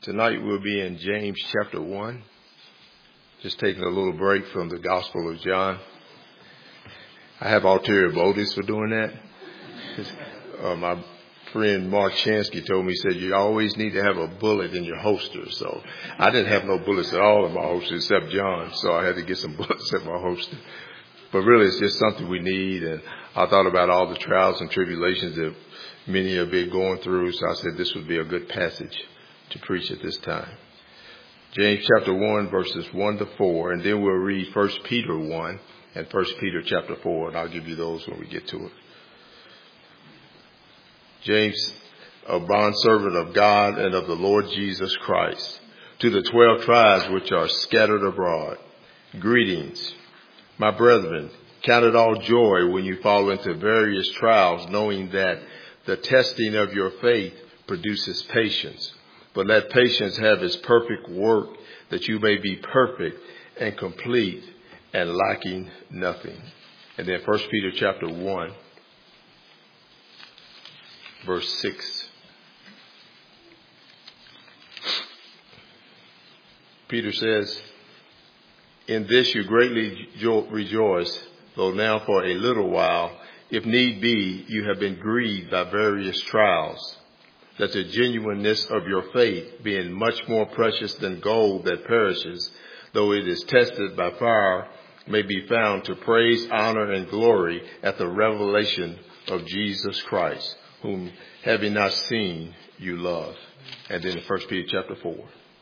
Tonight we'll be in James chapter 1. Just taking a little break from the Gospel of John. I have ulterior motives for doing that. My friend Mark Chansky told me, he said, you always need to have a bullet in your holster. So I didn't have no bullets at all in my holster except John. So I had to get some bullets in my holster. But really it's just something we need. And I thought about all the trials and tribulations that many have been going through. So I said this would be a good passage to preach at this time. James chapter 1 verses 1 to 4, and then we'll read 1 Peter 1 and 1 Peter chapter 4, and I'll give you those when we get to it. James, a bondservant of God and of the Lord Jesus Christ, to the 12 tribes which are scattered abroad, greetings. My brethren, count it all joy when you fall into various trials, knowing that the testing of your faith produces patience. But let patience have its perfect work, that you may be perfect and complete and lacking nothing. And then 1 Peter chapter 1, verse 6. Peter says, in this you greatly rejoice, though now for a little while, if need be, you have been grieved by various trials, that the genuineness of your faith, being much more precious than gold that perishes, though it is tested by fire, may be found to praise, honor, and glory at the revelation of Jesus Christ, whom having not seen, you love. And then in 1 Peter chapter 4.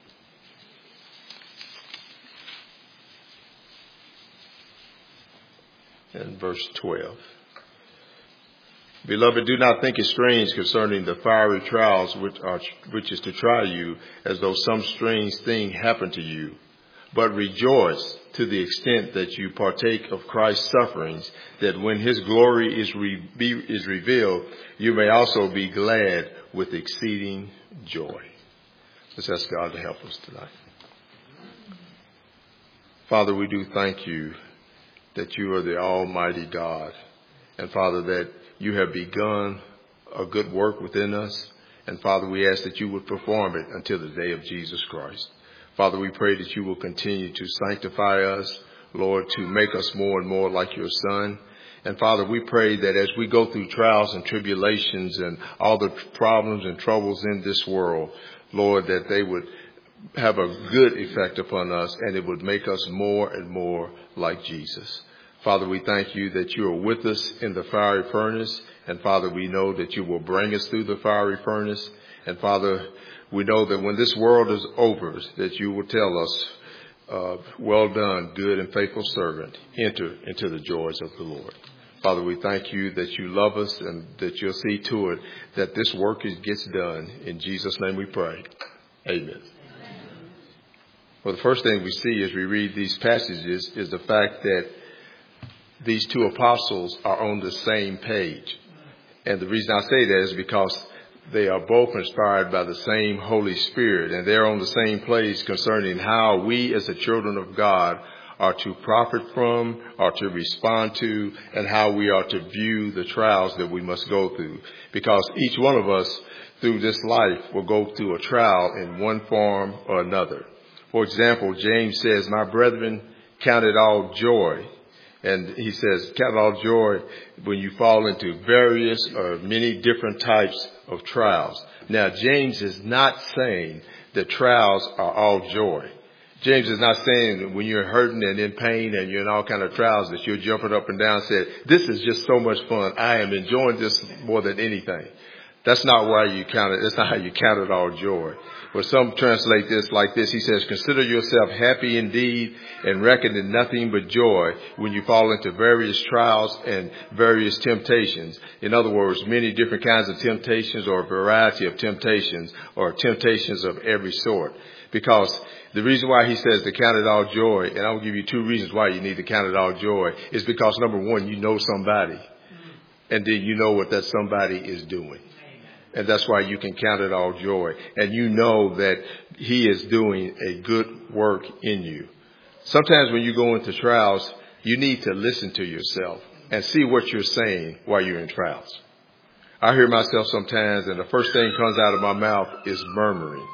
And verse 12. Beloved, do not think it strange concerning the fiery trials which is to try you, as though some strange thing happened to you. But rejoice to the extent that you partake of Christ's sufferings, that when his glory is revealed, you may also be glad with exceeding joy. Let's ask God to help us tonight. Father, we do thank you that you are the Almighty God. And Father, that you have begun a good work within us. And Father, we ask that you would perform it until the day of Jesus Christ. Father, we pray that you will continue to sanctify us, Lord, to make us more and more like your Son. And Father, we pray that as we go through trials and tribulations and all the problems and troubles in this world, Lord, that they would have a good effect upon us and it would make us more and more like Jesus. Father, we thank you that you are with us in the fiery furnace. And Father, we know that you will bring us through the fiery furnace. And Father, we know that when this world is over, that you will tell us, well done, good and faithful servant, enter into the joys of the Lord. Father, we thank you that you love us and that you'll see to it that this work gets done. In Jesus' name we pray. Amen. Well, the first thing we see as we read these passages is the fact that these two apostles are on the same page. And the reason I say that is because they are both inspired by the same Holy Spirit. And they're on the same place concerning how we as the children of God are to profit from, are to respond to, and how we are to view the trials that we must go through. Because each one of us through this life will go through a trial in one form or another. For example, James says, my brethren, count it all joy. And he says, count it all joy when you fall into various or many different types of trials. Now, James is not saying that trials are all joy. James is not saying that when you're hurting and in pain and you're in all kind of trials that you're jumping up and down and saying, this is just so much fun. I am enjoying this more than anything. That's not why you count it. That's not how you count it all joy. But some translate this like this. He says, consider yourself happy indeed and reckon it nothing but joy when you fall into various trials and various temptations. In other words, many different kinds of temptations or a variety of temptations or temptations of every sort. Because the reason why he says to count it all joy, and I'll give you two reasons why you need to count it all joy, is because number one, you know somebody. And then you know what that somebody is doing. And that's why you can count it all joy. And you know that he is doing a good work in you. Sometimes when you go into trials, you need to listen to yourself and see what you're saying while you're in trials. I hear myself sometimes and the first thing comes out of my mouth is murmuring.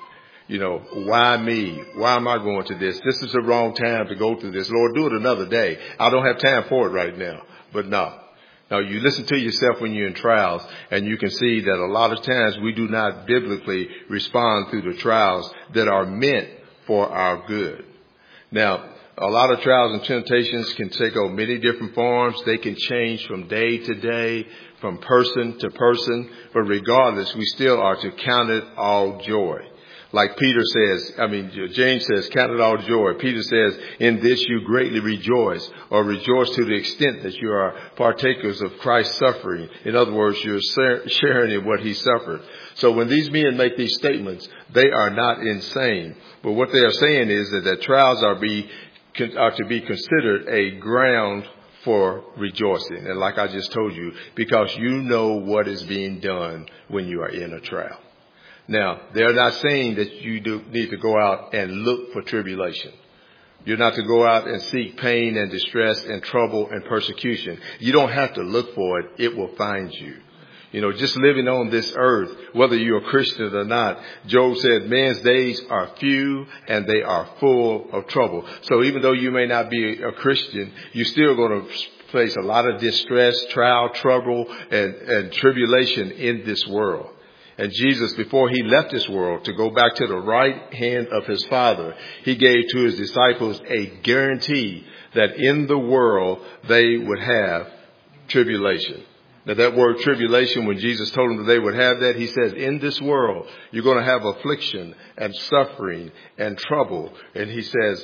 why me? Why am I going to this? This is the wrong time to go through this. Lord, do it another day. I don't have time for it right now. But no. Now, you listen to yourself when you're in trials, and you can see that a lot of times we do not biblically respond through the trials that are meant for our good. Now, a lot of trials and temptations can take on many different forms. They can change from day to day, from person to person. But regardless, we still are to count it all joy. Like James says, count it all joy. Peter says, in this you greatly rejoice, or rejoice to the extent that you are partakers of Christ's suffering. In other words, you're sharing in what he suffered. So when these men make these statements, they are not insane. But what they are saying is that trials are to be considered a ground for rejoicing. And like I just told you, because you know what is being done when you are in a trial. Now, they're not saying that you need to go out and look for tribulation. You're not to go out and seek pain and distress and trouble and persecution. You don't have to look for it. It will find you. Just living on this earth, whether you're a Christian or not, Job said, man's days are few and they are full of trouble. So even though you may not be a Christian, you're still going to face a lot of distress, trial, trouble, and tribulation in this world. And Jesus, before he left this world to go back to the right hand of his Father, he gave to his disciples a guarantee that in the world they would have tribulation. Now that word tribulation, when Jesus told them that they would have that, he says, in this world, you're going to have affliction and suffering and trouble. And he said,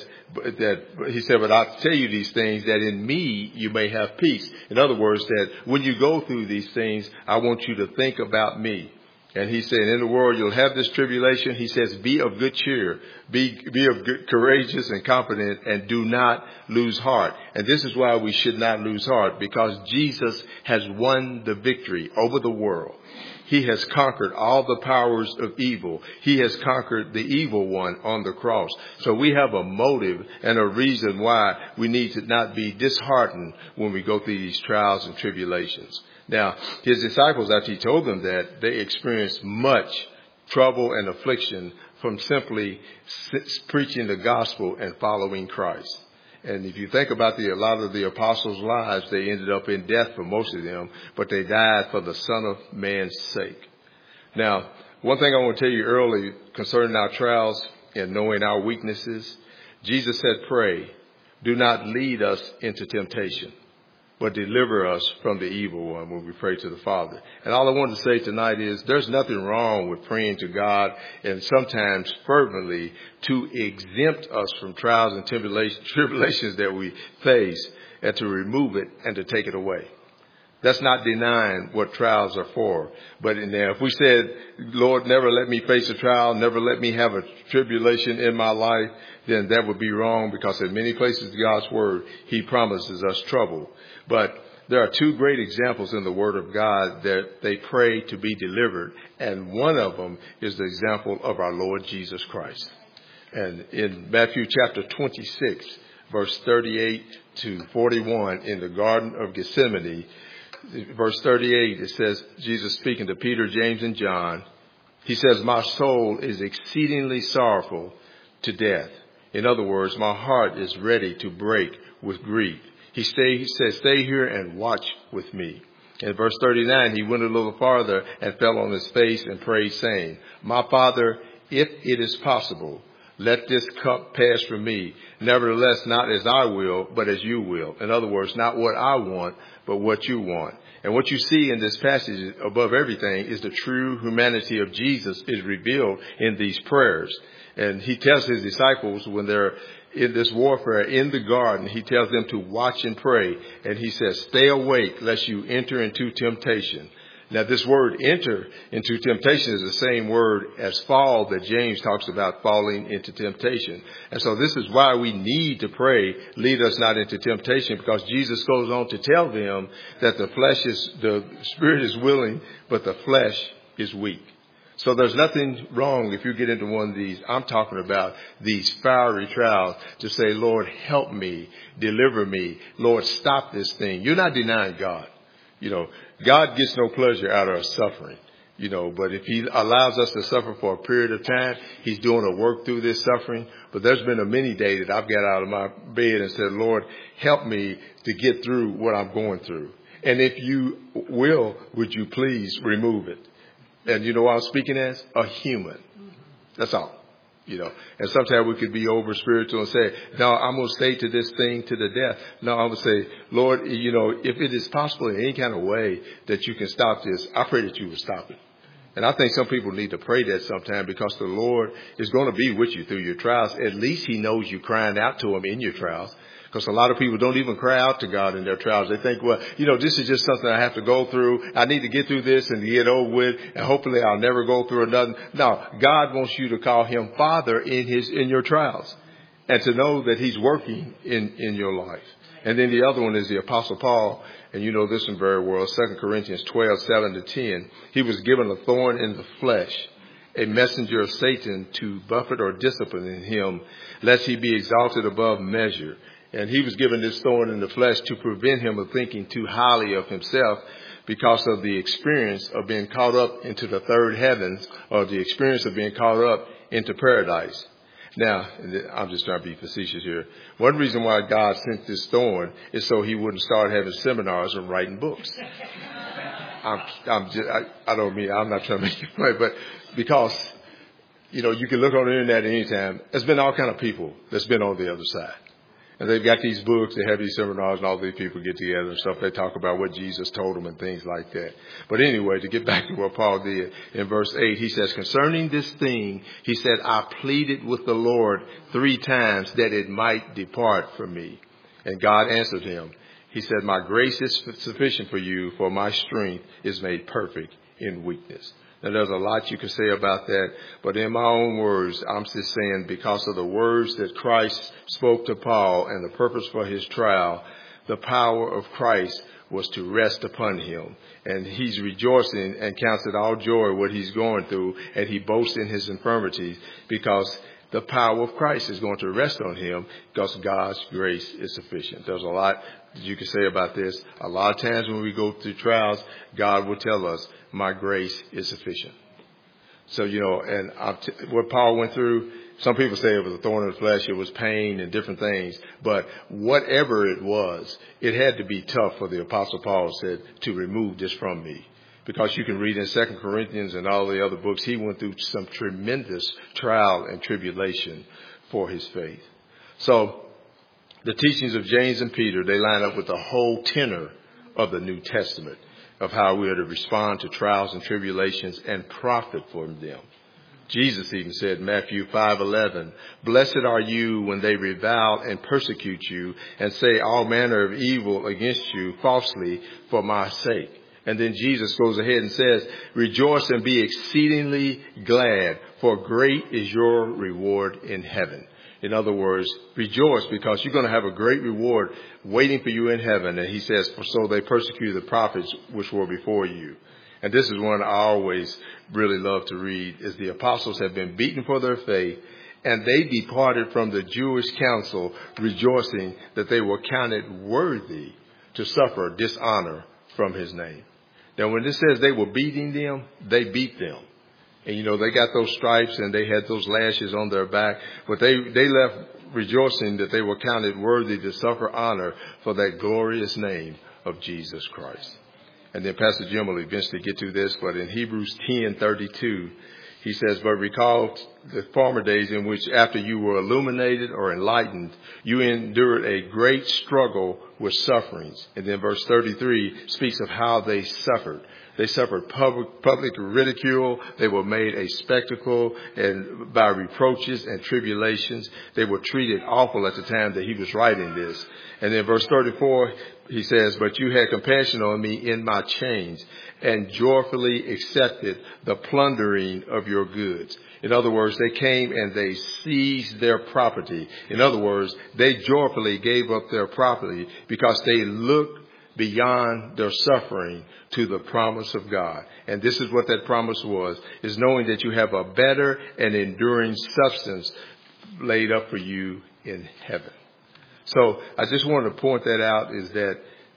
but I tell you these things that in me you may have peace. In other words, that when you go through these things, I want you to think about me. And he said, in the world, you'll have this tribulation. He says, be of good cheer, be courageous and confident, and do not lose heart. And this is why we should not lose heart, because Jesus has won the victory over the world. He has conquered all the powers of evil. He has conquered the evil one on the cross. So we have a motive and a reason why we need to not be disheartened when we go through these trials and tribulations. Now, his disciples, after he told them that, they experienced much trouble and affliction from simply preaching the gospel and following Christ. And if you think about a lot of the apostles' lives, they ended up in death for most of them, but they died for the Son of Man's sake. Now, one thing I want to tell you early concerning our trials and knowing our weaknesses, Jesus said, pray, do not lead us into temptation, but deliver us from the evil one when we pray to the Father. And all I wanted to say tonight is there's nothing wrong with praying to God and sometimes fervently to exempt us from trials and tribulations that we face and to remove it and to take it away. That's not denying what trials are for. But if we said, Lord, never let me face a trial, never let me have a tribulation in my life, then that would be wrong, because in many places in God's word, he promises us trouble. But there are two great examples in the word of God that they pray to be delivered. And one of them is the example of our Lord Jesus Christ. And in Matthew chapter 26, verse 38 to 41, in the Garden of Gethsemane, verse 38, it says, Jesus speaking to Peter, James, and John, he says, my soul is exceedingly sorrowful to death. In other words, my heart is ready to break with grief. He says, stay here and watch with me. In verse 39, he went a little farther and fell on his face and prayed, saying, my Father, if it is possible, let this cup pass from me. Nevertheless, not as I will, but as you will. In other words, not what I want, but what you want. And what you see in this passage above everything is the true humanity of Jesus is revealed in these prayers. And he tells his disciples when they're in this warfare in the garden, he tells them to watch and pray. And he says, stay awake lest you enter into temptation. Now, this word enter into temptation is the same word as fall that James talks about, falling into temptation. And so this is why we need to pray, lead us not into temptation, because Jesus goes on to tell them that the spirit is willing, but the flesh is weak. So there's nothing wrong if you get into one of these. I'm talking about these fiery trials to say, Lord, help me, deliver me. Lord, stop this thing. You're not denying God. God gets no pleasure out of suffering. But if he allows us to suffer for a period of time, he's doing a work through this suffering. But there's been a many day that I've got out of my bed and said, Lord, help me to get through what I'm going through. And if you will, would you please remove it? And you know what I'm speaking as? A human. That's all. And sometimes we could be over spiritual and say, no, I'm going to stay to this thing to the death. No, I'm going to say, Lord, if it is possible in any kind of way that you can stop this, I pray that you will stop it. And I think some people need to pray that sometime, because the Lord is going to be with you through your trials. At least he knows you crying out to him in your trials. Because a lot of people don't even cry out to God in their trials. They think, well, this is just something I have to go through. I need to get through this and get over with, and hopefully I'll never go through another. No, God wants you to call him Father in your trials, and to know that he's working in your life. And then the other one is the Apostle Paul. And you know this one very well, 2 Corinthians 12:7-10. He was given a thorn in the flesh, a messenger of Satan to buffet or discipline him, lest he be exalted above measure. And he was given this thorn in the flesh to prevent him of thinking too highly of himself, because of the experience of being caught up into the third heavens, or the experience of being caught up into paradise. Now, I'm just trying to be facetious here. One reason why God sent this thorn is so he wouldn't start having seminars and writing books. I'm not trying to make you play, but because, you can look on the internet at any time. There's been all kind of people that's been on the other side. And they've got these books, they have these seminars, and all these people get together and stuff. They talk about what Jesus told them and things like that. But anyway, to get back to what Paul did in verse 8, he says, concerning this thing, he said, I pleaded with the Lord 3 times that it might depart from me. And God answered him. He said, my grace is sufficient for you, for my strength is made perfect in weakness. Now, there's a lot you can say about that, but in my own words, I'm just saying, because of the words that Christ spoke to Paul and the purpose for his trial, the power of Christ was to rest upon him. And he's rejoicing and counts it all joy what he's going through, and he boasts in his infirmities, because the power of Christ is going to rest on him, because God's grace is sufficient. There's a lot that you can say about this. A lot of times when we go through trials, God will tell us, my grace is sufficient. So, what Paul went through, some people say it was a thorn in the flesh, it was pain and different things. But whatever it was, it had to be tough for the Apostle Paul said to remove this from me. Because you can read in 2 Corinthians and all the other books, he went through some tremendous trial and tribulation for his faith. So the teachings of James and Peter, they line up with the whole tenor of the New Testament, of how we are to respond to trials and tribulations and profit from them. Jesus even said, Matthew 5:11, blessed are you when they revile and persecute you and say all manner of evil against you falsely for my sake. And then Jesus goes ahead and says, rejoice and be exceedingly glad, for great is your reward in heaven. In other words, rejoice, because you're going to have a great reward waiting for you in heaven. And he says, for so they persecuted the prophets which were before you. And this is one I always really love to read, is the apostles have been beaten for their faith, and they departed from the Jewish council, rejoicing that they were counted worthy to suffer dishonor from his name. Now, when this says they were beating them, they beat them. And, they got those stripes and they had those lashes on their back. But they left rejoicing that they were counted worthy to suffer honor for that glorious name of Jesus Christ. And then Pastor Jim will eventually get to this, but in Hebrews 10:32, he says, but recall the former days in which after you were illuminated or enlightened, you endured a great struggle with sufferings. And then verse 33 speaks of how they suffered. They suffered public ridicule. They were made a spectacle and by reproaches and tribulations. They were treated awful at the time that he was writing this. And then verse 34, he says, but you had compassion on me in my chains and joyfully accepted the plundering of your goods. In other words, they came and they seized their property. In other words, they joyfully gave up their property because they looked beyond their suffering to the promise of God. And this is what that promise was, is knowing that you have a better and enduring substance laid up for you in heaven. So I just wanted to point that out, is that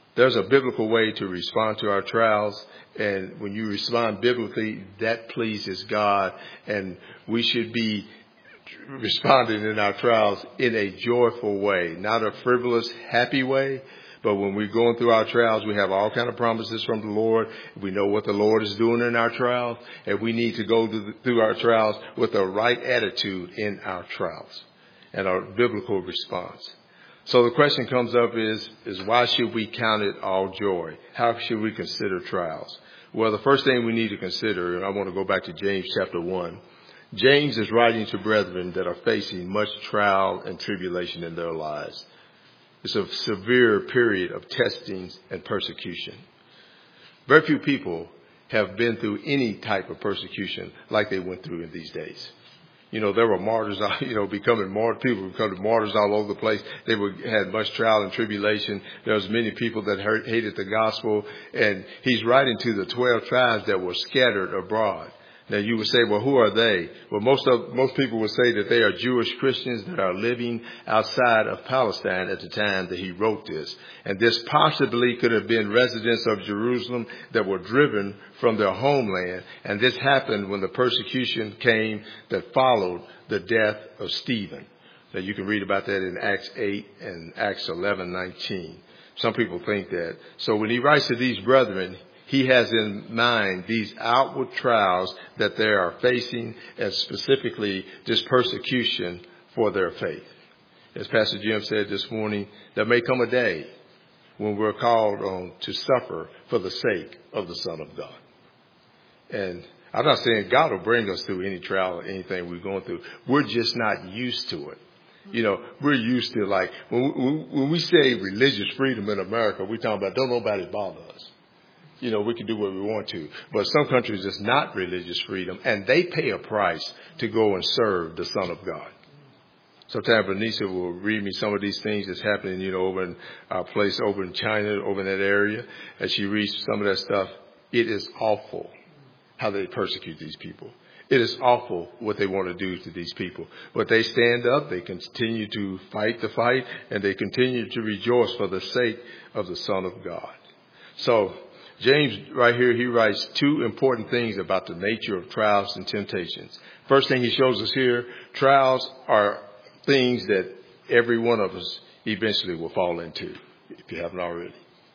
There's a biblical way to respond to our trials. And when you respond biblically, that pleases God. And we should be responding in our trials in a joyful way, not a frivolous, happy way. But when we're going through our trials, we have all kind of promises from the Lord. We know what the Lord is doing in our trials, and we need to go through our trials with the right attitude in our trials and our biblical response. So the question comes up is why should we count it all joy? How should we consider trials? Well, the first thing we need to consider, and I want to go back to James chapter 1. James is writing to brethren that are facing much trial and tribulation in their lives. It's a severe period of testings and persecution. Very few people have been through any type of persecution like they went through in these days. There were martyrs, people becoming martyrs all over the place. They had much trial and tribulation. There was many people that hated the gospel. And he's writing to the 12 tribes that were scattered abroad. Now you would say, well, who are they? Well, most people would say that they are Jewish Christians that are living outside of Palestine at the time that he wrote this. And this possibly could have been residents of Jerusalem that were driven from their homeland. And this happened when the persecution came that followed the death of Stephen. Now you can read about that in Acts 8 and Acts 11:19. Some people think that. So when he writes to these brethren, he has in mind these outward trials that they are facing, and specifically this persecution for their faith. As Pastor Jim said this morning, there may come a day when we're called on to suffer for the sake of the Son of God. And I'm not saying God will bring us through any trial or anything we're going through. We're just not used to it. We're used to, like, when we say religious freedom in America, we're talking about don't nobody bother us. We can do what we want to. But some countries, it's not religious freedom, and they pay a price to go and serve the Son of God. Sometimes Bernice will read me some of these things that's happening, over in our place over in China, over in that area. As she reads some of that stuff, it is awful how they persecute these people. It is awful what they want to do to these people. But they stand up, they continue to fight the fight, and they continue to rejoice for the sake of the Son of God. So James, right here, he writes two important things about the nature of trials and temptations. First thing he shows us here, trials are things that every one of us eventually will fall into, if you haven't already.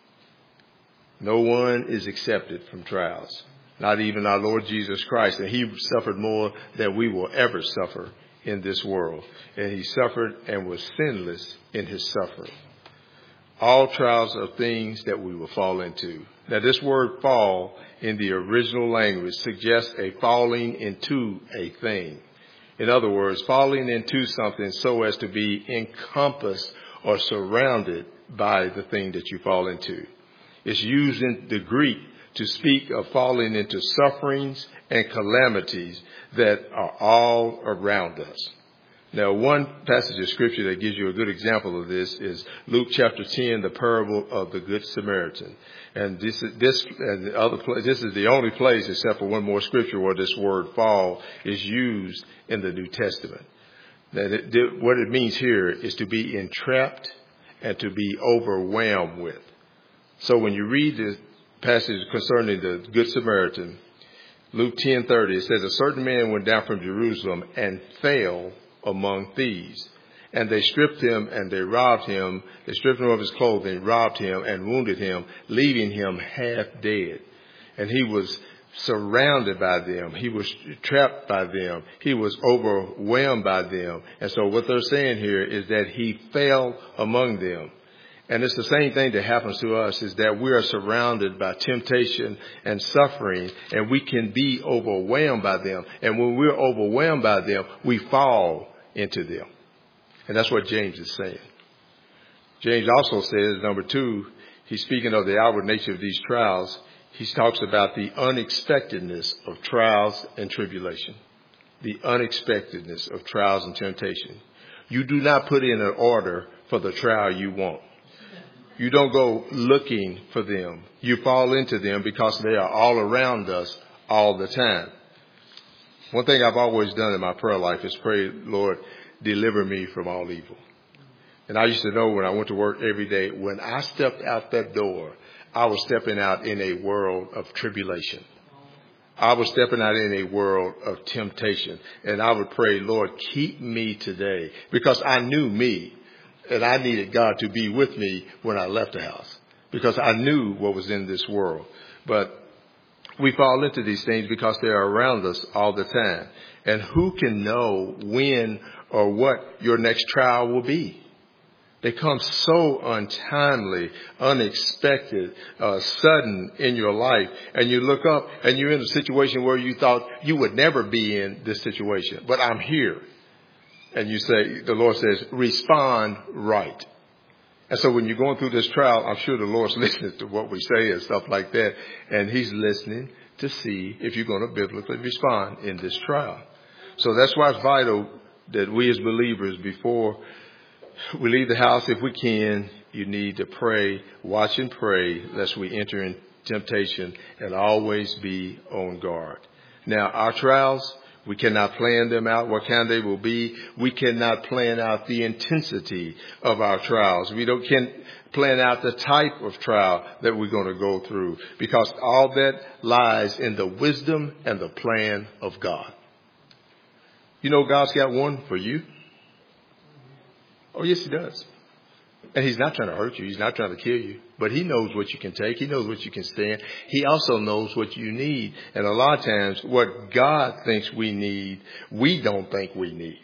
No one is accepted from trials, not even our Lord Jesus Christ. And he suffered more than we will ever suffer in this world. And he suffered and was sinless in his suffering. All trials are things that we will fall into. Now, this word fall in the original language suggests a falling into a thing. In other words, falling into something so as to be encompassed or surrounded by the thing that you fall into. It's used in the Greek to speak of falling into sufferings and calamities that are all around us. Now, one passage of scripture that gives you a good example of this is Luke chapter 10, the parable of the Good Samaritan. And this is the only place, except for one more scripture, where this word fall is used in the New Testament. What it means here is to be entrapped and to be overwhelmed with. So when you read the passage concerning the Good Samaritan, Luke 10:30, it says, a certain man went down from Jerusalem and fell among thieves. And they stripped him and they robbed him. They stripped him of his clothing, robbed him and wounded him, leaving him half dead. And he was surrounded by them. He was trapped by them. He was overwhelmed by them. And so what they're saying here is that he fell among them. And it's the same thing that happens to us, is that we are surrounded by temptation and suffering, and we can be overwhelmed by them. And when we're overwhelmed by them, we fall into them. And that's what James is saying. James also says, number 2, he's speaking of the outward nature of these trials. He talks about the unexpectedness of trials and tribulation. The unexpectedness of trials and temptation. You do not put in an order for the trial you want. You don't go looking for them. You fall into them because they are all around us all the time. One thing I've always done in my prayer life is pray, Lord, deliver me from all evil. And I used to know when I went to work every day, when I stepped out that door, I was stepping out in a world of tribulation. I was stepping out in a world of temptation. And I would pray, Lord, keep me today. Because I knew me. And I needed God to be with me when I left the house. Because I knew what was in this world. But we fall into these things because they are around us all the time. And who can know when or what your next trial will be? They come so untimely, unexpected, sudden in your life. And you look up and you're in a situation where you thought you would never be in this situation. But I'm here. And you say, the Lord says, respond right. And so when you're going through this trial, I'm sure the Lord's listening to what we say and stuff like that. And he's listening to see if you're going to biblically respond in this trial. So that's why it's vital that we as believers, before we leave the house, if we can, you need to pray, watch and pray, lest we enter in temptation, and always be on guard. Now, our trials, we cannot plan them out, what kind they will be. We cannot plan out the intensity of our trials. We can't plan out the type of trial that we're going to go through, because all that lies in the wisdom and the plan of God. You know, God's got one for you. Oh, yes, he does. And he's not trying to hurt you. He's not trying to kill you. But he knows what you can take. He knows what you can stand. He also knows what you need. And a lot of times what God thinks we need, we don't think we need.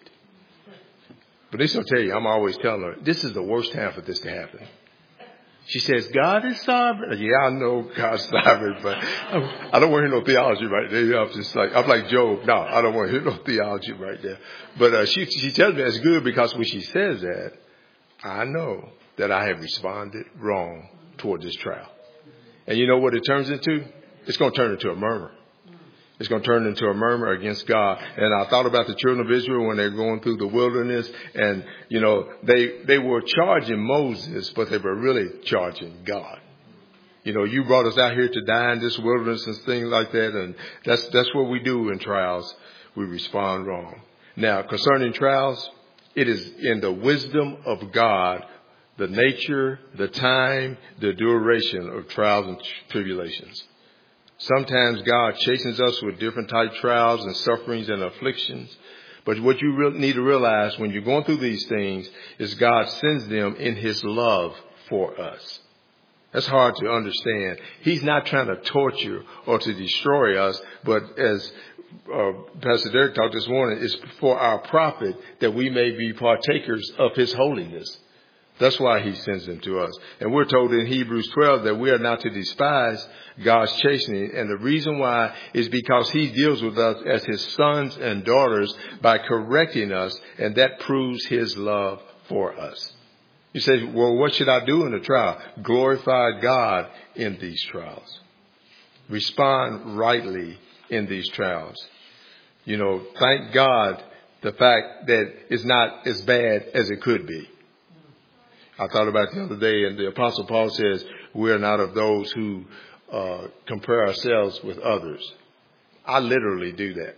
But this will tell you, I'm always telling her, this is the worst time for this to happen. She says, God is sovereign. Yeah, I know God's sovereign, but I don't want to hear no theology right there. I'm like Job. No, I don't want to hear no theology right there. But she tells me that's good, because when she says that, I know that I have responded wrong toward this trial. And you know what it turns into? It's going to turn into a murmur. It's going to turn into a murmur against God. And I thought about the children of Israel when they're going through the wilderness. And, you know, they were charging Moses, but they were really charging God. You know, you brought us out here to die in this wilderness and things like that. And that's what we do in trials. We respond wrong. Now, concerning trials, it is in the wisdom of God, the nature, the time, the duration of trials and tribulations. Sometimes God chastens us with different type trials and sufferings and afflictions. But what you really need to realize when you're going through these things is God sends them in his love for us. That's hard to understand. He's not trying to torture or to destroy us, but as Pastor Derek talked this morning, it's for our profit, that we may be partakers of his holiness. That's why he sends them to us. And we're told in Hebrews 12 that we are not to despise God's chastening. And the reason why is because he deals with us as his sons and daughters by correcting us. And that proves his love for us. You say, well, what should I do in the trial? Glorify God in these trials. Respond rightly in these trials. You know, thank God the fact that it's not as bad as it could be. I thought about it the other day, and the Apostle Paul says, we are not of those who compare ourselves with others. I literally do that.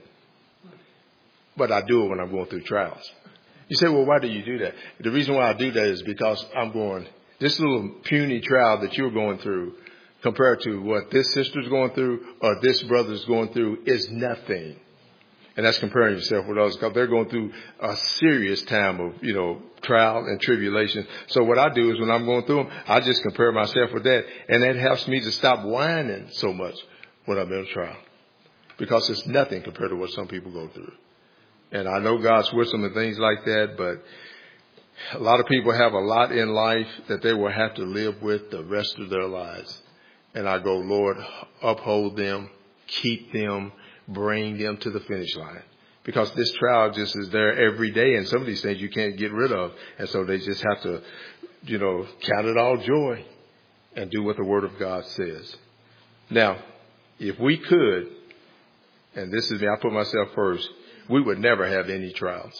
But I do it when I'm going through trials. You say, well, why do you do that? The reason why I do that is because I'm going, this little puny trial that you're going through compared to what this sister's going through or this brother's going through is nothing. And that's comparing yourself with others, because they're going through a serious time of, you know, trial and tribulation. So what I do is when I'm going through them, I just compare myself with that. And that helps me to stop whining so much when I'm in a trial, because it's nothing compared to what some people go through. And I know God's wisdom and things like that, but a lot of people have a lot in life that they will have to live with the rest of their lives. And I go, Lord, uphold them, keep them, bring them to the finish line, because this trial just is there every day. And some of these things you can't get rid of. And so they just have to, you know, count it all joy and do what the word of God says. Now, if we could, and this is me, I put myself first, we would never have any trials,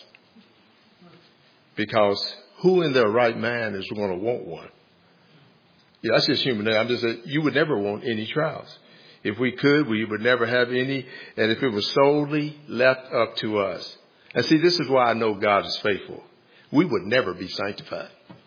because who in their right mind is going to want one? Yeah, that's just human nature. I'm just saying, you would never want any trials. If we could, we would never have any. And if it was solely left up to us. And see, this is why I know God is faithful. We would never be sanctified.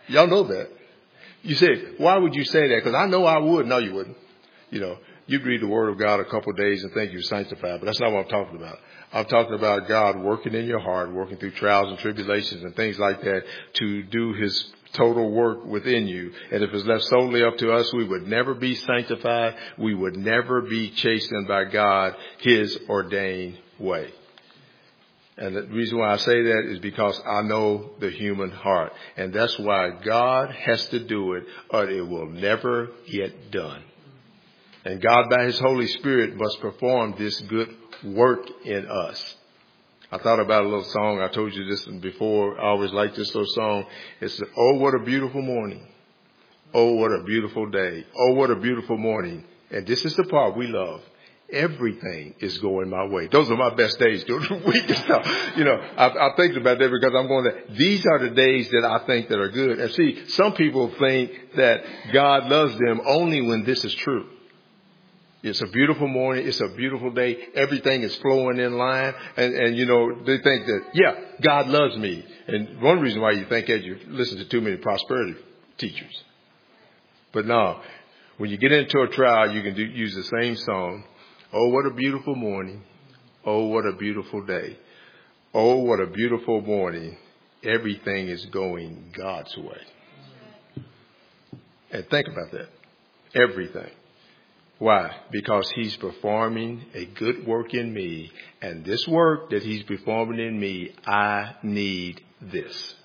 Y'all know that. You say, why would you say that? Because I know I would. No, you wouldn't. You know, you'd read the Word of God a couple of days and think you're sanctified, but that's not what I'm talking about. I'm talking about God working in your heart, working through trials and tribulations and things like that to do His total work within you. And if it's left solely up to us, we would never be sanctified. We would never be chastened by God, His ordained way. And the reason why I say that is because I know the human heart. And that's why God has to do it or it will never get done. And God, by His Holy Spirit, must perform this good work in us. I thought about a little song. I told you this before. I always liked this little song. It's, oh, what a beautiful morning. Oh, what a beautiful day. Oh, what a beautiful morning. And this is the part we love. Everything is going my way. Those are my best days during the week and stuff. You know, I think about that because I'm going that these are the days that I think that are good. And see, some people think that God loves them only when this is true. It's a beautiful morning. It's a beautiful day. Everything is flowing in line. And you know, they think that, yeah, God loves me. And one reason why you think that, you listen to too many prosperity teachers. But no, when you get into a trial, you can use the same song. Oh, what a beautiful morning. Oh, what a beautiful day. Oh, what a beautiful morning. Everything is going God's way. And think about that. Everything. Why? Because He's performing a good work in me. And this work that He's performing in me, I need this.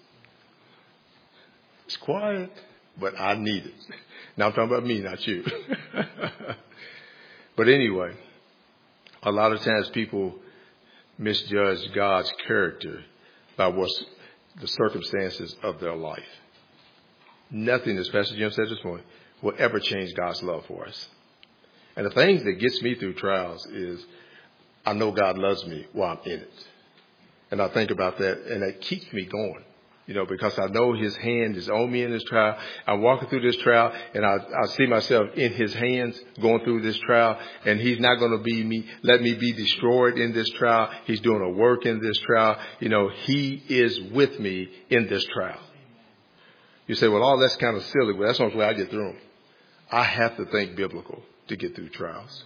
It's quiet, but I need it. Now I'm talking about me, not you. But anyway, a lot of times people misjudge God's character by what's the circumstances of their life. Nothing, as Pastor Jim said this morning, will ever change God's love for us. And the thing that gets me through trials is I know God loves me while I'm in it. And I think about that, and that keeps me going. You know, because I know His hand is on me in this trial. I'm walking through this trial, and I see myself in His hands going through this trial, and He's not going to let me be destroyed in this trial. He's doing a work in this trial. You know, He is with me in this trial. You say, well, all that's kind of silly, but that's not the way I get through them. I have to think biblical to get through trials.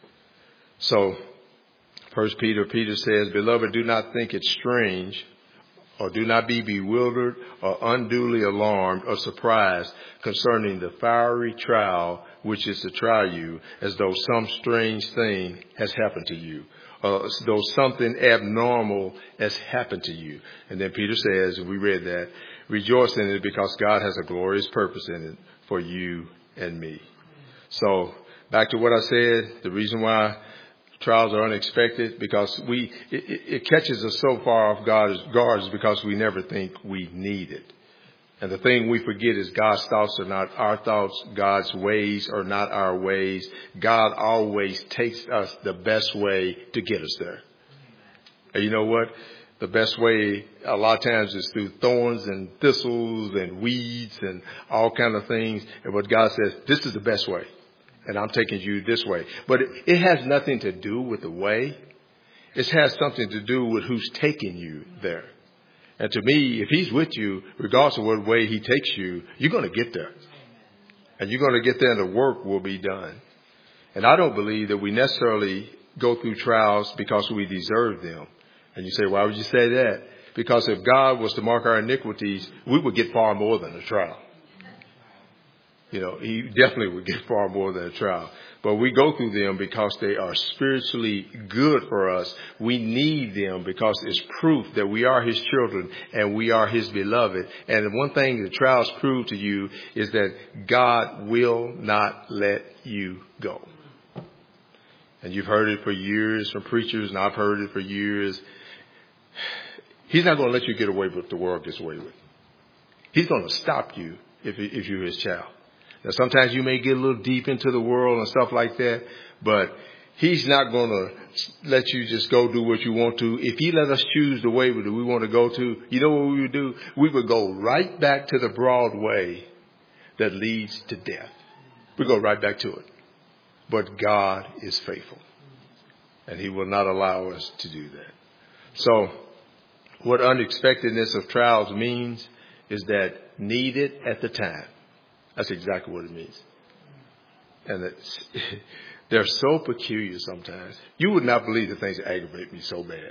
So, 1 Peter says, beloved, do not think it strange, or do not be bewildered or unduly alarmed or surprised concerning the fiery trial which is to try you, as though some strange thing has happened to you, as though something abnormal has happened to you. And then Peter says, and we read that, rejoice in it because God has a glorious purpose in it for you and me. So back to what I said, the reason why trials are unexpected, because it catches us so far off guard because we never think we need it. And the thing we forget is God's thoughts are not our thoughts. God's ways are not our ways. God always takes us the best way to get us there. And you know what? The best way a lot of times is through thorns and thistles and weeds and all kind of things. And what God says, this is the best way. And I'm taking you this way. But it has nothing to do with the way. It has something to do with who's taking you there. And to me, if He's with you, regardless of what way He takes you, you're going to get there. And you're going to get there and the work will be done. And I don't believe that we necessarily go through trials because we deserve them. And you say, why would you say that? Because if God was to mark our iniquities, we would get far more than a trial. You know, He definitely would get far more than a trial. But we go through them because they are spiritually good for us. We need them because it's proof that we are His children and we are His beloved. And one thing the trials prove to you is that God will not let you go. And you've heard it for years from preachers, and I've heard it for years. He's not going to let you get away with what the world gets away with. He's going to stop you if you're His child. Now, sometimes you may get a little deep into the world and stuff like that, but He's not going to let you just go do what you want to. If He let us choose the way that we want to go to, you know what we would do? We would go right back to the broad way that leads to death. We go right back to it. But God is faithful, and He will not allow us to do that. So what unexpectedness of trials means is that needed at the time. That's exactly what it means. And they're so peculiar sometimes. You would not believe the things that aggravate me so bad.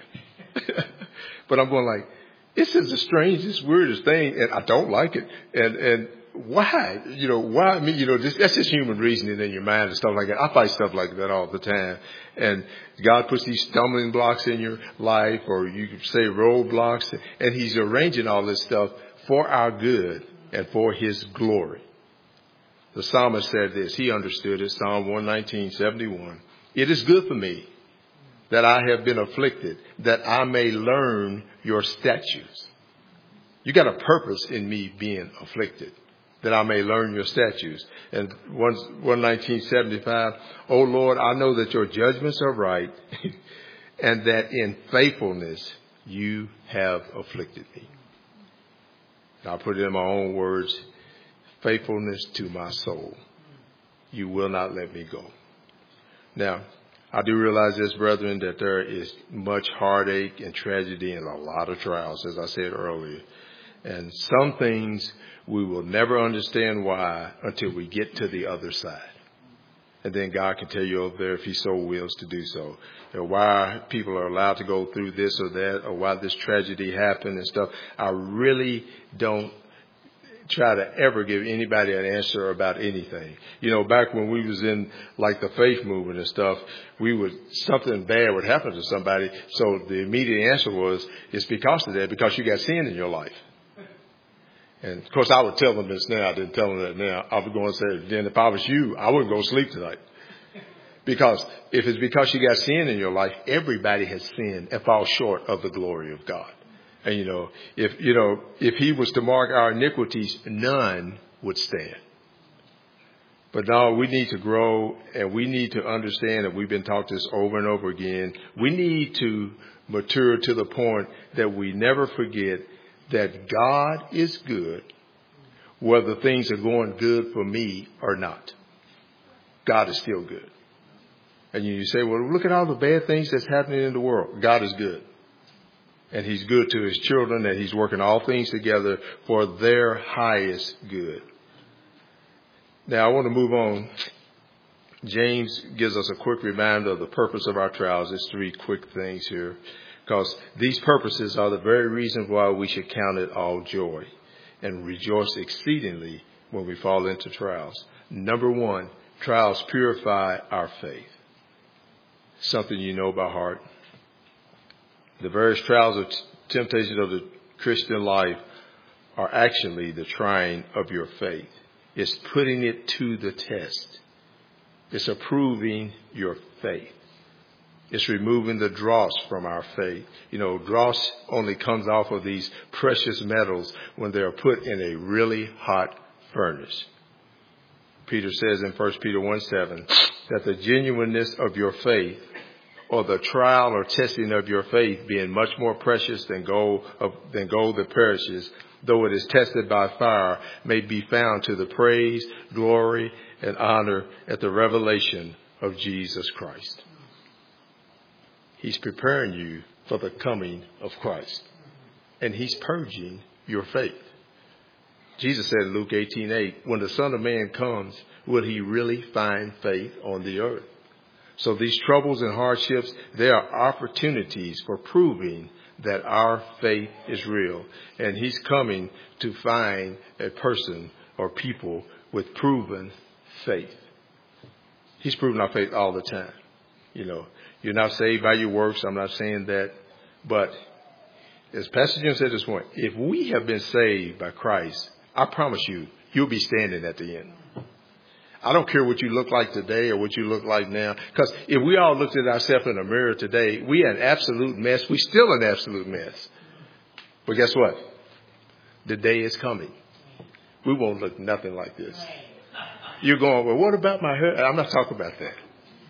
But I'm going like, this is the strangest, weirdest thing, and I don't like it. And why? Why me? That's just human reasoning in your mind and stuff like that. I fight stuff like that all the time. And God puts these stumbling blocks in your life, or you could say roadblocks, and He's arranging all this stuff for our good and for His glory. The psalmist said this. He understood it. Psalm 119:71. It is good for me that I have been afflicted, that I may learn your statutes. You got a purpose in me being afflicted, that I may learn your statutes. And 119:75. Oh Lord, I know that your judgments are right, and that in faithfulness you have afflicted me. And I'll put it in my own words. Faithfulness to my soul. You will not let me go. Now, I do realize this, brethren, that there is much heartache and tragedy and a lot of trials, as I said earlier. And some things we will never understand why until we get to the other side. And then God can tell you over there if He so wills to do so. Why people are allowed to go through this or that, or why this tragedy happened and stuff. I really don't try to ever give anybody an answer about anything. Back when we was in like the faith movement and stuff, something bad would happen to somebody. So the immediate answer was, it's because of that, because you got sin in your life. And of course I would tell them this now. I didn't tell them that now. I would go and say, then if I was you, I wouldn't go to sleep tonight. Because if it's because you got sin in your life, everybody has sinned and falls short of the glory of God. And, if He was to mark our iniquities, none would stand. But no, we need to grow, and we need to understand that we've been taught this over and over again. We need to mature to the point that we never forget that God is good, whether things are going good for me or not. God is still good. And you say, well, look at all the bad things that's happening in the world. God is good. And He's good to His children, and He's working all things together for their highest good. Now, I want to move on. James gives us a quick reminder of the purpose of our trials. There's 3 quick things here, because these purposes are the very reason why we should count it all joy and rejoice exceedingly when we fall into trials. Number 1, trials purify our faith. Something you know by heart. The various trials or temptations of the Christian life are actually the trying of your faith. It's putting it to the test. It's approving your faith. It's removing the dross from our faith. Dross only comes off of these precious metals when they're put in a really hot furnace. Peter says in 1 Peter 1:7 that the genuineness of your faith, or the trial or testing of your faith, being much more precious than gold that perishes, though it is tested by fire, may be found to the praise, glory, and honor at the revelation of Jesus Christ. He's preparing you for the coming of Christ, and He's purging your faith. Jesus said in Luke 18:8, when the Son of Man comes, will He really find faith on the earth? So these troubles and hardships, they are opportunities for proving that our faith is real. And He's coming to find a person or people with proven faith. He's proven our faith all the time. You're not saved by your works. I'm not saying that. But as Pastor Jim said this morning, if we have been saved by Christ, I promise you, you'll be standing at the end. I don't care what you look like today or what you look like now. Because if we all looked at ourselves in a mirror today, we an absolute mess. We still an absolute mess. But guess what? The day is coming. We won't look nothing like this. You're going, well, what about my hair? I'm not talking about that.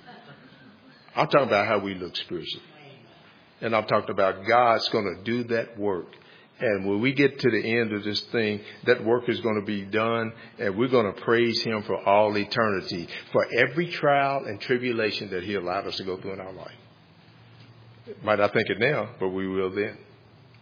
I'm talking about how we look spiritually. And I'm talking about God's going to do that work. And when we get to the end of this thing, that work is going to be done, and we're going to praise Him for all eternity, for every trial and tribulation that He allowed us to go through in our life. Might not think it now, but we will then.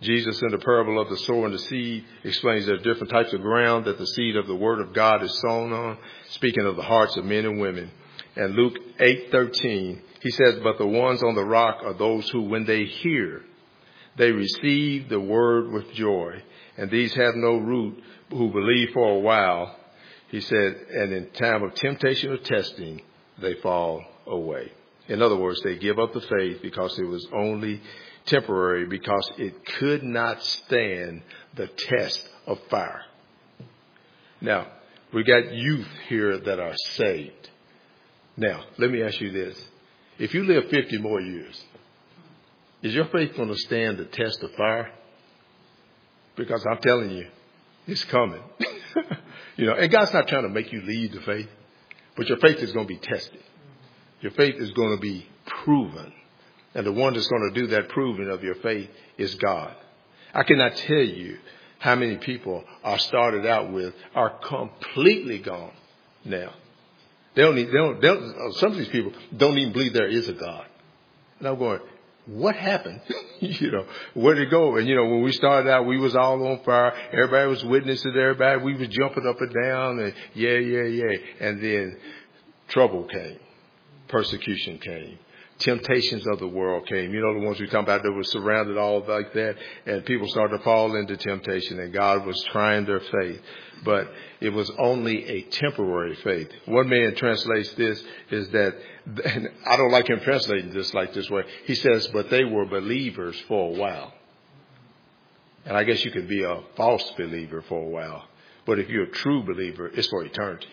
Jesus, in the parable of the sower and the seed, explains there are different types of ground that the seed of the word of God is sown on, speaking of the hearts of men and women. And Luke 8:13, he says, but the ones on the rock are those who, when they hear, they receive the word with joy. And these have no root, who believe for a while. He said, and in time of temptation or testing, they fall away. In other words, they give up the faith because it was only temporary, because it could not stand the test of fire. Now, we got youth here that are saved. Now, let me ask you this. If you live 50 more years, is your faith going to stand the test of fire? Because I'm telling you, it's coming. And God's not trying to make you leave the faith, but your faith is going to be tested. Your faith is going to be proven. And the one that's going to do that proving of your faith is God. I cannot tell you how many people are started out with are completely gone now. Some of these people don't even believe there is a God. And I'm going, what happened? Where'd it go? And, when we started out, we was all on fire. Everybody was witnessing to everybody. We was jumping up and down and yeah. And then trouble came. Persecution came. Temptations of the world came. The ones we talking about that were surrounded all like that. And people started to fall into temptation, and God was trying their faith. But it was only a temporary faith. One man translates this is that, and I don't like him translating this like this way. He says, but they were believers for a while. And I guess you could be a false believer for a while. But if you're a true believer, it's for eternity.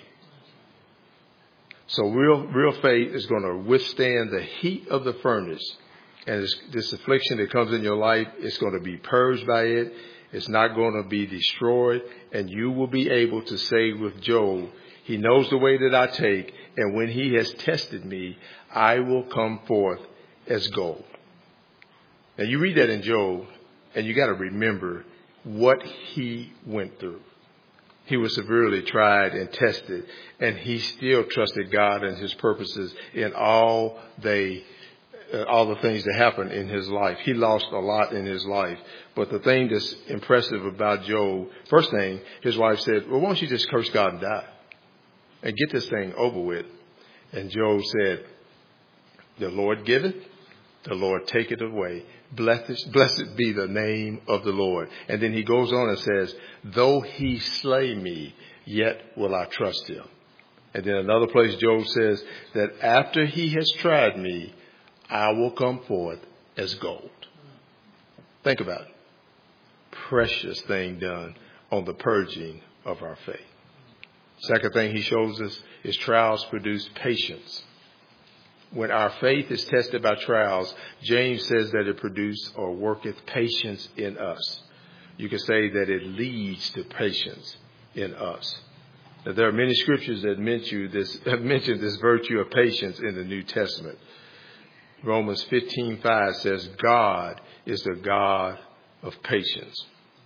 So real faith is going to withstand the heat of the furnace. And this affliction that comes in your life, it's going to be purged by it. It's not going to be destroyed. And you will be able to say with Job, he knows the way that I take. And when he has tested me, I will come forth as gold. Now you read that in Job, and you got to remember what he went through. He was severely tried and tested, and he still trusted God and his purposes in all the things that happened in his life. He lost a lot in his life. But the thing that's impressive about Job, first thing, his wife said, well, why don't you just curse God and die and get this thing over with? And Job said, the Lord giveth, the Lord taketh away. Blessed be the name of the Lord. And then he goes on and says, though he slay me, yet will I trust him. And then another place Job says that after he has tried me, I will come forth as gold. Think about it. Precious thing done on the purging of our faith. Second thing he shows us is trials produce patience. When our faith is tested by trials, James says that it produces or worketh patience in us. You can say that it leads to patience in us. Now, there are many scriptures that mention this virtue of patience in the New Testament. Romans 15:5 says, God is the God of patience.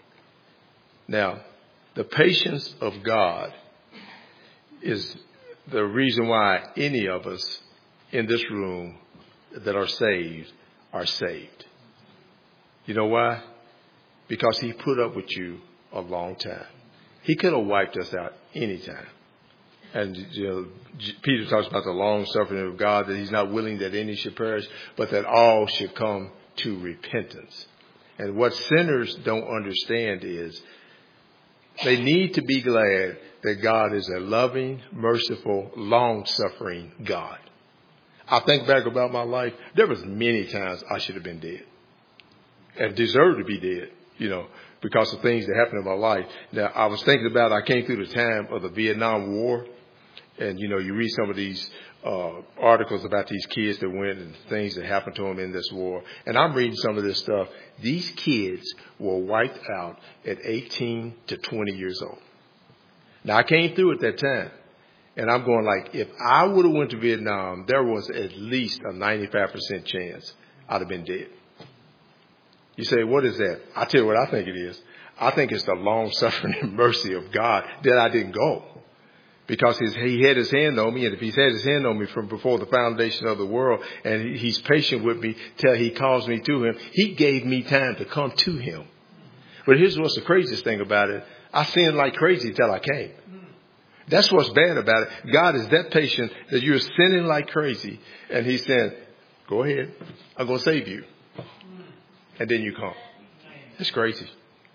Now, the patience of God is the reason why any of us in this room that are saved are saved. You know why? Because he put up with you a long time. He could have wiped us out anytime. And Peter talks about the long suffering of God, that he's not willing that any should perish, but that all should come to repentance. And what sinners don't understand is they need to be glad that God is a loving, merciful, long-suffering God. I think back about my life. There was many times I should have been dead and deserved to be dead, because of things that happened in my life. Now, I was thinking about, I came through the time of the Vietnam War. And, you read some of these articles about these kids that went and things that happened to them in this war. And I'm reading some of this stuff. These kids were wiped out at 18 to 20 years old. Now, I came through at that time. And I'm going like, if I would have went to Vietnam, there was at least a 95% chance I'd have been dead. You say, what is that? I'll tell you what I think it is. I think it's the long-suffering and mercy of God that I didn't go. Because he had his hand on me, and if he's had his hand on me from before the foundation of the world, and he's patient with me till he calls me to him, he gave me time to come to him. But here's what's the craziest thing about it. I sinned like crazy till I came. That's what's bad about it. God is that patient that you're sinning like crazy. And he's saying, go ahead. I'm going to save you. And then you come. It's crazy.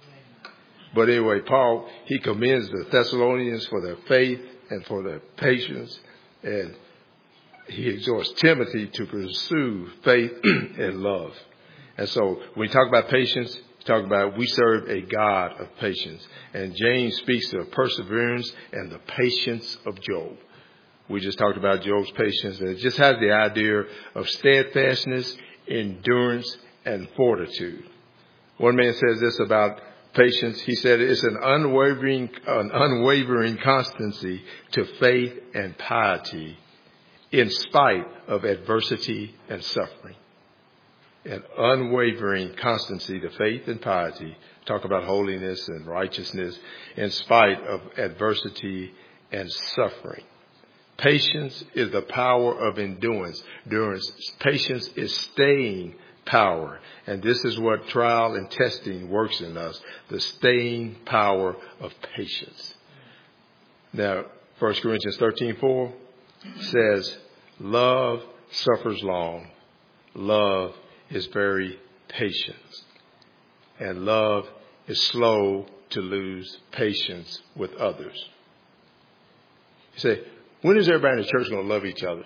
But anyway, Paul, he commends the Thessalonians for their faith and for their patience. And he exhorts Timothy to pursue faith and love. And so when we talk about patience, talk about we serve a God of patience. And James speaks of perseverance and the patience of Job. We just talked about Job's patience, and it just has the idea of steadfastness, endurance, and fortitude. One man says this about patience. He said it's an unwavering constancy to faith and piety in spite of adversity and suffering. An unwavering constancy to faith and piety. Talk about holiness and righteousness in spite of adversity and suffering. Patience is the power of endurance. Patience is staying power. And this is what trial and testing works in us. The staying power of patience. Now, 1 Corinthians 13:4 says, love suffers long. Love is very patient. And love is slow to lose patience with others. You say, when is everybody in the church going to love each other?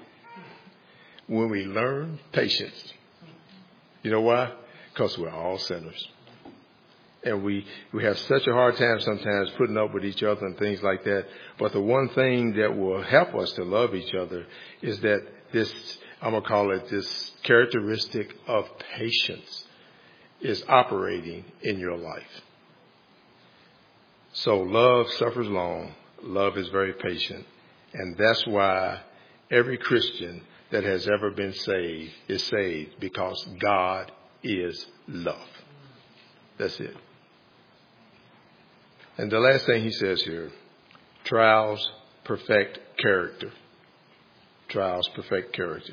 When we learn patience. You know why? Because we're all sinners. And we have such a hard time sometimes putting up with each other and things like that. But the one thing that will help us to love each other is that this, I'm going to call it this characteristic of patience, is operating in your life. So love suffers long. Love is very patient. And that's why every Christian that has ever been saved is saved, because God is love. That's it. And the last thing he says here, trials perfect character. Trials perfect character.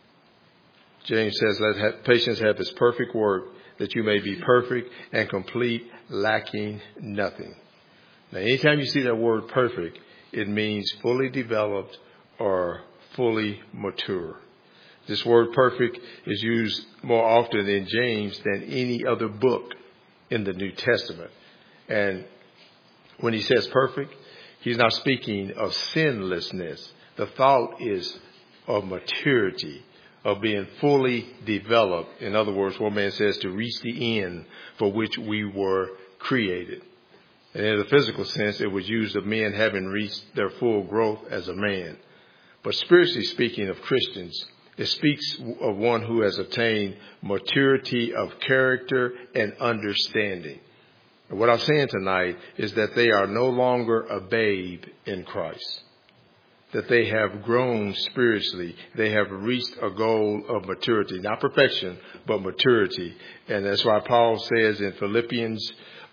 James says, let patience have its perfect work, that you may be perfect and complete, lacking nothing. Now, anytime you see that word perfect, it means fully developed or fully mature. This word perfect is used more often in James than any other book in the New Testament. And when he says perfect, he's not speaking of sinlessness. The thought is of maturity, of being fully developed. In other words, one man says to reach the end for which we were created. And in the physical sense, it was used of men having reached their full growth as a man. But spiritually speaking of Christians, it speaks of one who has attained maturity of character and understanding. And what I'm saying tonight is that they are no longer a babe in Christ. That they have grown spiritually. They have reached a goal of maturity. Not perfection, but maturity. And that's why Paul says in Philippians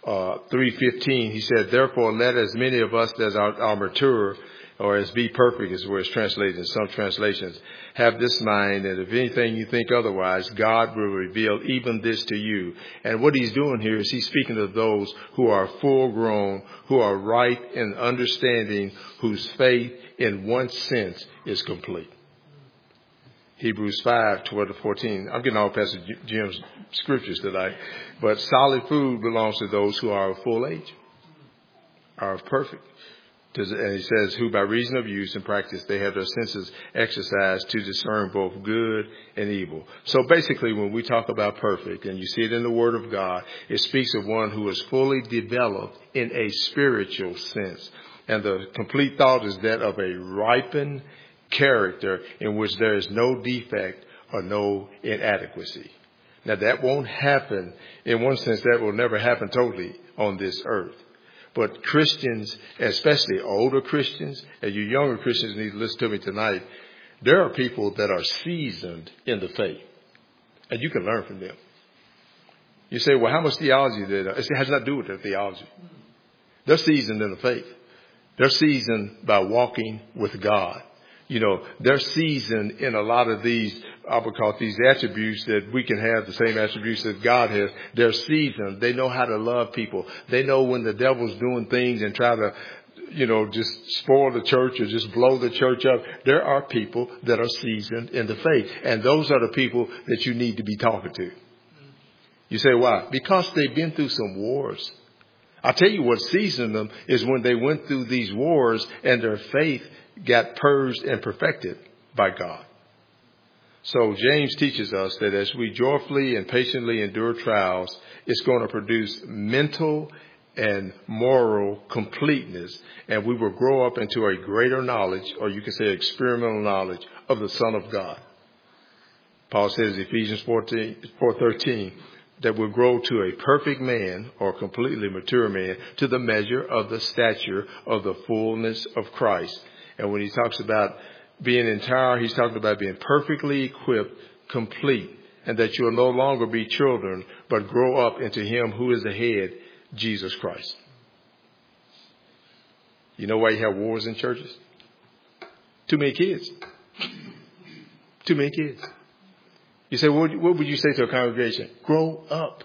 3:15, he said, therefore let as many of us as are mature, or as be perfect is where it's translated in some translations, have this mind, and if anything you think otherwise, God will reveal even this to you. And what he's doing here is he's speaking to those who are full grown, who are ripe in understanding, whose faith in one sense is complete. Hebrews 5:12-14. I'm getting all past Jim's scriptures tonight. But solid food belongs to those who are of full age, are perfect. And he says, who by reason of use and practice, they have their senses exercised to discern both good and evil. So basically, when we talk about perfect, and you see it in the Word of God, it speaks of one who is fully developed in a spiritual sense. And the complete thought is that of a ripened character in which there is no defect or no inadequacy. Now, that won't happen. In one sense, that will never happen totally on this earth. But Christians, especially older Christians, and you younger Christians need to listen to me tonight, there are people that are seasoned in the faith. And you can learn from them. You say, well, how much theology did they? It has nothing to do with their theology. They're seasoned in the faith. They're seasoned by walking with God. they're seasoned in a lot of these, I would call it these attributes that we can have the same attributes that God has. They're seasoned. They know how to love people. They know when the devil's doing things and try to, just spoil the church or just blow the church up. There are people that are seasoned in the faith. And those are the people that you need to be talking to. You say, why? Because they've been through some wars. I'll tell you what seasoned them is when they went through these wars and their faith got purged and perfected by God. So James teaches us that as we joyfully and patiently endure trials, it's going to produce mental and moral completeness, and we will grow up into a greater knowledge, or you can say experimental knowledge, of the Son of God. Paul says in Ephesians 4:13 that we'll grow to a perfect man or completely mature man to the measure of the stature of the fullness of Christ. And when he talks about being entire, he's talking about being perfectly equipped, complete, and that you'll no longer be children, but grow up into him who is the head, Jesus Christ. You know why you have wars in churches? Too many kids. Too many kids. You say, what would you say to a congregation? Grow up.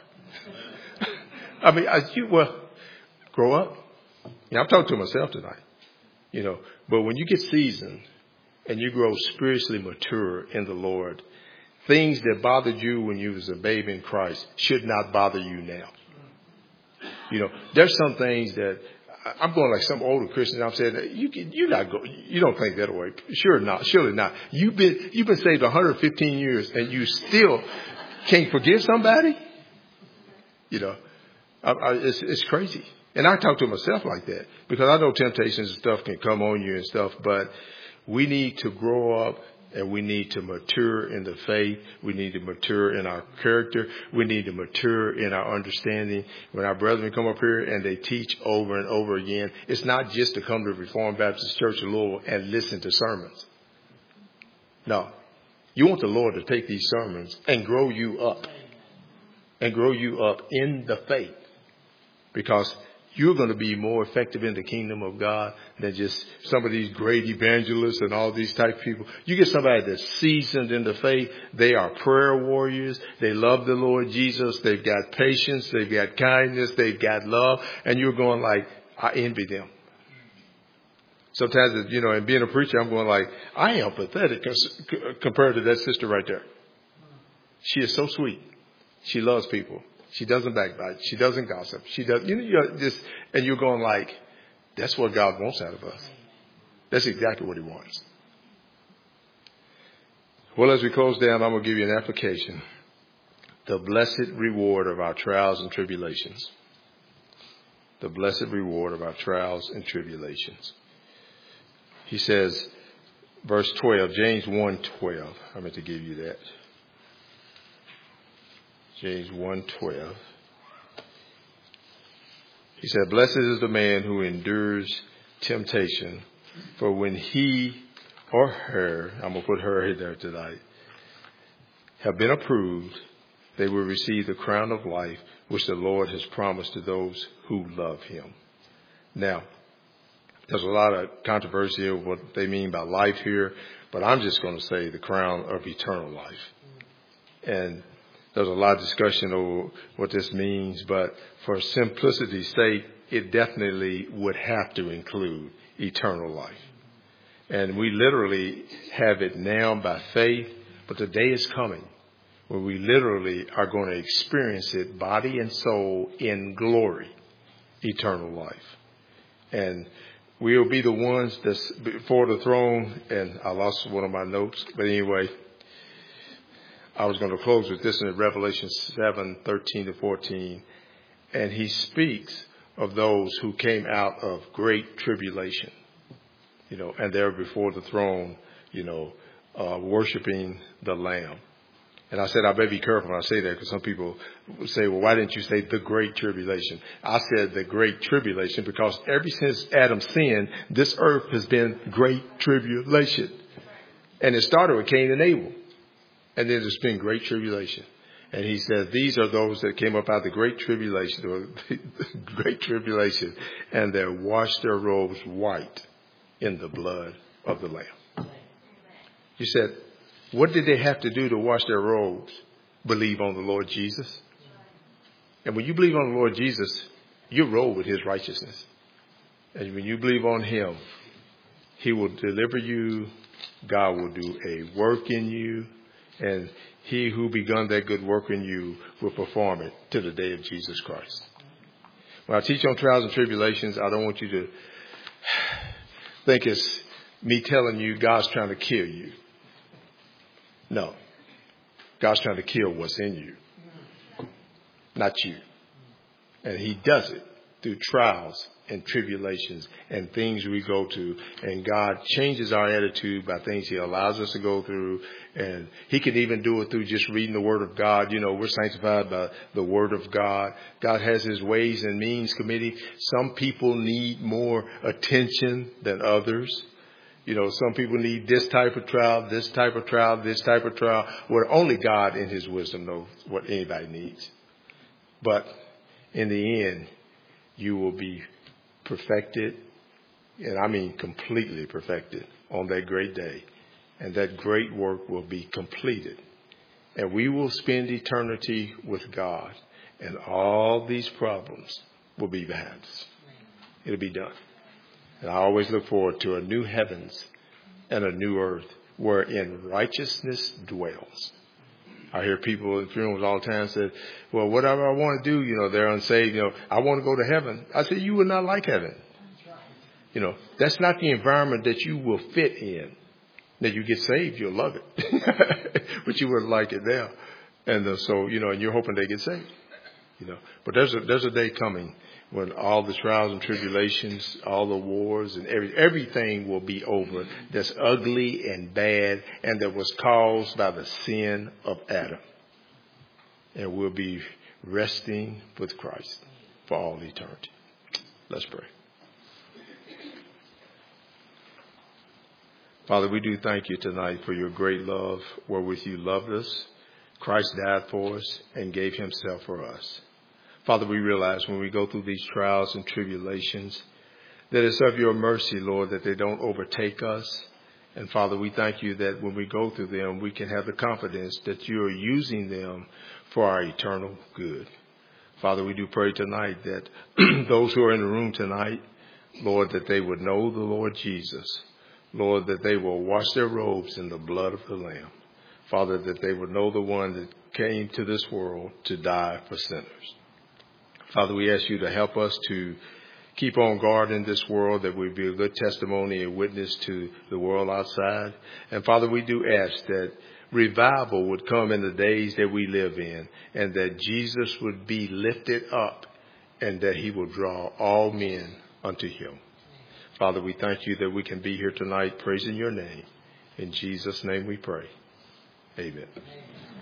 Grow up. I'm talking to myself tonight. But when you get seasoned and you grow spiritually mature in the Lord, things that bothered you when you was a babe in Christ should not bother you now. There's some things that I'm going like some older Christians. I'm saying you don't think that way. Surely not. You've been saved 115 years and you still can't forgive somebody. It's crazy. And I talk to myself like that because I know temptations and stuff can come on you and stuff, but we need to grow up and we need to mature in the faith. We need to mature in our character. We need to mature in our understanding. When our brethren come up here and they teach over and over again, it's not just to come to Reformed Baptist Church of Louisville and listen to sermons. No. You want the Lord to take these sermons and grow you up. And grow you up in the faith. Because you're going to be more effective in the kingdom of God than just some of these great evangelists and all these type of people. You get somebody that's seasoned in the faith. They are prayer warriors. They love the Lord Jesus. They've got patience. They've got kindness. They've got love. And you're going like, I envy them. Sometimes, and being a preacher, I'm going like, I am pathetic compared to that sister right there. She is so sweet. She loves people. She doesn't backbite. She doesn't gossip. She does, and you're going like, that's what God wants out of us. That's exactly what he wants. Well, as we close down, I'm going to give you an application. The blessed reward of our trials and tribulations. The blessed reward of our trials and tribulations. He says, verse 12, James 1:12. I meant to give you that. James 1:12. He said, blessed is the man who endures temptation, for when he or her, I'm going to put her in there tonight, have been approved, they will receive the crown of life, which the Lord has promised to those who love him. Now, there's a lot of controversy of what they mean by life here, but I'm just going to say the crown of eternal life. And there's a lot of discussion over what this means, but for simplicity's sake, it definitely would have to include eternal life. And we literally have it now by faith, but the day is coming when we literally are going to experience it, body and soul, in glory, eternal life. And we'll be the ones that's before the throne, and I lost one of my notes, but anyway, I was going to close with this in Revelation 7:13-14. And he speaks of those who came out of great tribulation, and they're before the throne, worshiping the Lamb. And I said, I better be careful when I say that, because some people say, well, why didn't you say the great tribulation? I said the great tribulation because ever since Adam sinned, this earth has been great tribulation. And it started with Cain and Abel. And then there's been great tribulation. And he said, these are those that came up out of the great tribulation, and they washed their robes white in the blood of the Lamb. You said, what did they have to do to wash their robes? Believe on the Lord Jesus. And when you believe on the Lord Jesus, you're robed with his righteousness. And when you believe on him, he will deliver you. God will do a work in you. And he who begun that good work in you will perform it to the day of Jesus Christ. When I teach on trials and tribulations, I don't want you to think it's me telling you God's trying to kill you. No. God's trying to kill what's in you, not you. And he does it through trials and tribulations and things we go to. And God changes our attitude by things he allows us to go through. And he can even do it through just reading the word of God. You know, we're sanctified by the word of God. God has his ways and means committee. Some people need more attention than others. You know, some people need this type of trial, this type of trial, this type of trial, where only God in his wisdom knows what anybody needs. But in the end, you will be perfected, and I mean completely perfected on that great day. And that great work will be completed. And we will spend eternity with God. And all these problems will be behind us. It'll be done. And I always look forward to a new heavens and a new earth wherein righteousness dwells. I hear people in funerals all the time say, well, whatever I want to do, you know, they're unsaved. You know, I want to go to heaven. I say, you would not like heaven. You know, that's not the environment that you will fit in. That you get saved, you'll love it. But you wouldn't like it there. And so, you know, and you're hoping they get saved. You know, but there's a day coming when all the trials and tribulations, all the wars and everything will be over that's ugly and bad and that was caused by the sin of Adam. And we'll be resting with Christ for all eternity. Let's pray. Father, we do thank you tonight for your great love wherewith you loved us. Christ died for us and gave himself for us. Father, we realize when we go through these trials and tribulations that it's of your mercy, Lord, that they don't overtake us. And Father, we thank you that when we go through them, we can have the confidence that you are using them for our eternal good. Father, we do pray tonight that those who are in the room tonight, Lord, that they would know the Lord Jesus. Lord, that they will wash their robes in the blood of the Lamb. Father, that they would know the one that came to this world to die for sinners. Father, we ask you to help us to keep on guard in this world, that we be a good testimony and witness to the world outside. And Father, we do ask that revival would come in the days that we live in, and that Jesus would be lifted up, and that he will draw all men unto him. Father, we thank you that we can be here tonight praising your name. In Jesus' name we pray. Amen.